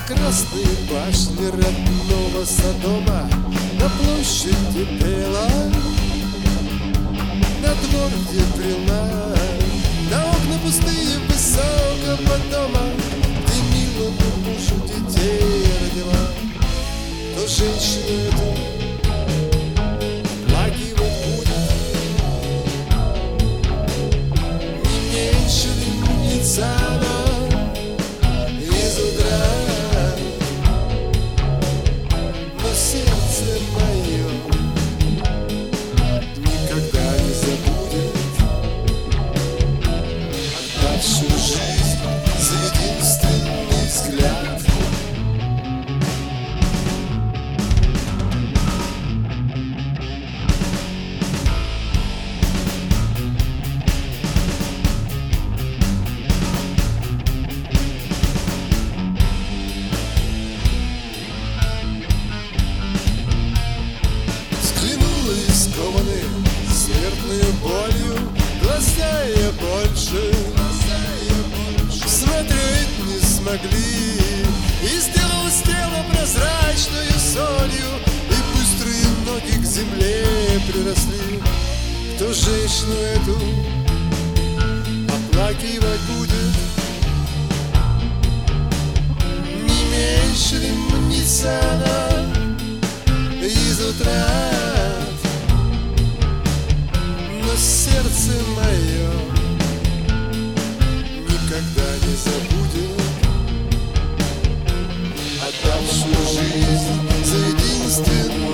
Красные башни родного Содома на площади пела, на двор, где брела, на окна пустые высокого дома, где милому мужу детей родила. То женщину эту оплакивать будет не меньше ленивца она из утра. Сердце мое никогда не забудет отдавшую жизнь за единственный взгляд. Скованы смертную болью, глаза я больше смотреть не смогли, и сделалось тело прозрачную солью, и быстрые ноги к земле приросли. Кто женщину эту оплакивать будет не меньше ли мнится она из утра. Сердце мое никогда не забудет отдавшую жизнь за единственный